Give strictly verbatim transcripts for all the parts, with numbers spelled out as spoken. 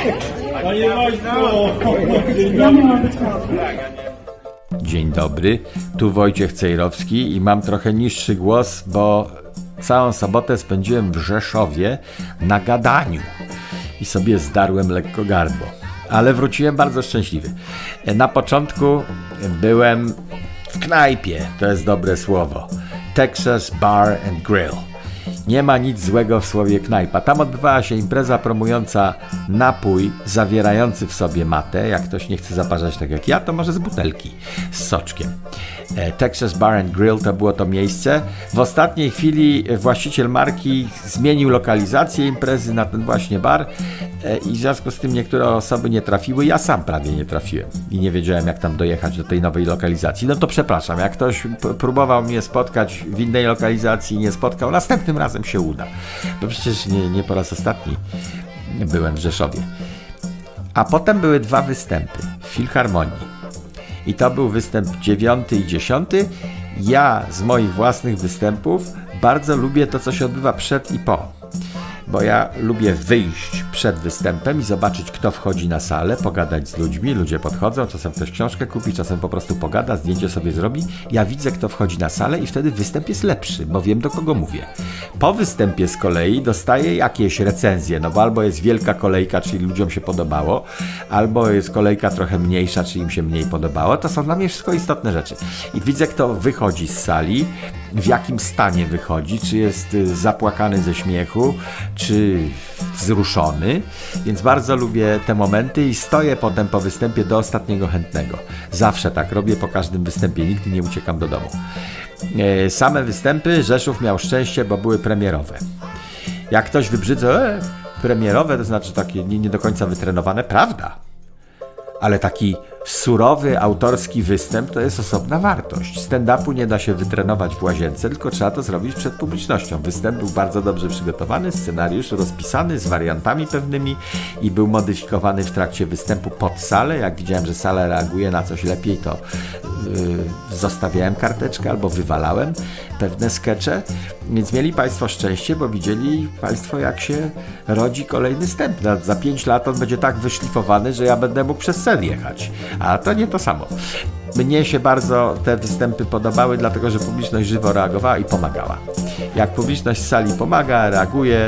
Panie Wojtku! Dzień dobry, tu Wojciech Cejrowski i mam trochę niższy głos, bo całą sobotę spędziłem w Rzeszowie na gadaniu i sobie zdarłem lekko gardło, ale wróciłem bardzo szczęśliwy. Na początku byłem w knajpie, to jest dobre słowo, Texas Bar and Grill. Nie ma nic złego w słowie knajpa. Tam odbywała się impreza promująca napój zawierający w sobie matę. Jak ktoś nie chce zaparzać tak jak ja, to może z butelki z soczkiem. Texas Bar and Grill to było to miejsce. W ostatniej chwili właściciel marki zmienił lokalizację imprezy na ten właśnie bar i w związku z tym niektóre osoby nie trafiły. Ja sam prawie nie trafiłem i nie wiedziałem, jak tam dojechać do tej nowej lokalizacji. No to przepraszam, jak ktoś p- próbował mnie spotkać w innej lokalizacji i nie spotkał, następnym razem się uda. Bo przecież nie, nie po raz ostatni byłem w Rzeszowie. A potem były dwa występy w Filharmonii. I to był występ dziewiąty i dziesiąty. Ja z moich własnych występów bardzo lubię to, co się odbywa przed i po. Bo ja lubię wyjść przed występem i zobaczyć, kto wchodzi na salę, pogadać z ludźmi. Ludzie podchodzą, czasem ktoś książkę kupi, czasem po prostu pogada, zdjęcie sobie zrobi. Ja widzę, kto wchodzi na salę i wtedy występ jest lepszy, bo wiem, do kogo mówię. Po występie z kolei dostaję jakieś recenzje, no bo albo jest wielka kolejka, czyli ludziom się podobało, albo jest kolejka trochę mniejsza, czyli im się mniej podobało. To są dla mnie wszystko istotne rzeczy. I widzę, kto wychodzi z sali, w jakim stanie wychodzi, czy jest zapłakany ze śmiechu, czy wzruszony, więc bardzo lubię te momenty i stoję potem po występie do ostatniego chętnego. Zawsze tak robię po każdym występie, nigdy nie uciekam do domu. Same występy Rzeszów miał szczęście, bo były premierowe. Jak ktoś wybrzydza, e, premierowe, to znaczy takie nie, nie do końca wytrenowane, prawda? Ale taki surowy, autorski występ to jest osobna wartość. Stand-upu nie da się wytrenować w łazience, tylko trzeba to zrobić przed publicznością. Występ był bardzo dobrze przygotowany, scenariusz rozpisany z wariantami pewnymi i był modyfikowany w trakcie występu pod salę. Jak widziałem, że sala reaguje na coś lepiej, to yy, zostawiałem karteczkę albo wywalałem pewne skecze. Więc mieli Państwo szczęście, bo widzieli Państwo, jak się rodzi kolejny występ. Za pięć lat on będzie tak wyszlifowany, że ja będę mógł przez sen jechać. A to nie to samo. Mnie się bardzo te występy podobały, dlatego że publiczność żywo reagowała i pomagała. Jak publiczność z sali pomaga, reaguje,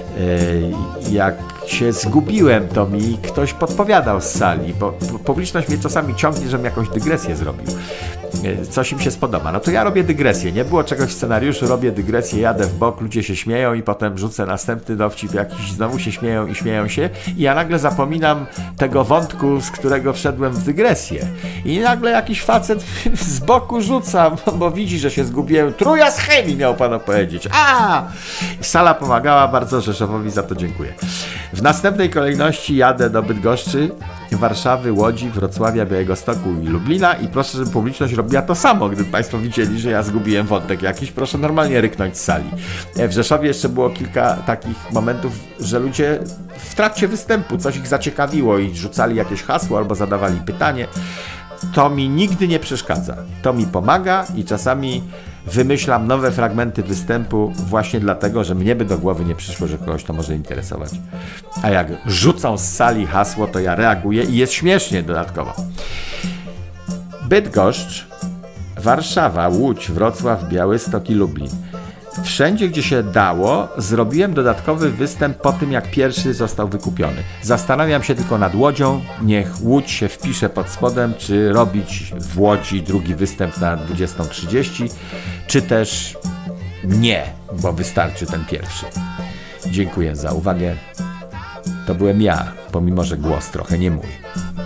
yy, jak się zgubiłem, to mi ktoś podpowiadał z sali, bo publiczność mnie czasami ciągnie, żebym jakąś dygresję zrobił. Coś im się spodoba. No to ja robię dygresję. Nie było czegoś w scenariuszu, robię dygresję, jadę w bok, ludzie się śmieją i potem rzucę następny dowcip jakiś, znowu się śmieją i śmieją się i ja nagle zapominam tego wątku, z którego wszedłem w dygresję. I nagle jakiś facet z boku rzuca, bo widzi, że się zgubiłem. Truja z chemii, miał pan powiedzieć. A! Sala pomagała, bardzo Rzeszowowi za to dziękuję. W następnej kolejności jadę do Bydgoszczy, Warszawy, Łodzi, Wrocławia, Białegostoku i Lublina i proszę, żeby publiczność robiła to samo. Gdyby Państwo widzieli, że ja zgubiłem wątek jakiś, proszę normalnie ryknąć z sali. W Rzeszowie jeszcze było kilka takich momentów, że ludzie w trakcie występu coś ich zaciekawiło i rzucali jakieś hasło albo zadawali pytanie. To mi nigdy nie przeszkadza. To mi pomaga i czasami wymyślam nowe fragmenty występu właśnie dlatego, że mnie by do głowy nie przyszło, że kogoś to może interesować. A jak rzucą z sali hasło, to ja reaguję i jest śmiesznie dodatkowo. Bydgoszcz, Warszawa, Łódź, Wrocław, Białystok i Lublin. Wszędzie, gdzie się dało, zrobiłem dodatkowy występ po tym, jak pierwszy został wykupiony. Zastanawiam się tylko nad Łodzią. Niech Łódź się wpisze pod spodem, czy robić w Łodzi drugi występ na dwudziestą trzydzieści, czy też nie, bo wystarczy ten pierwszy. Dziękuję za uwagę. To byłem ja, pomimo że głos trochę nie mój.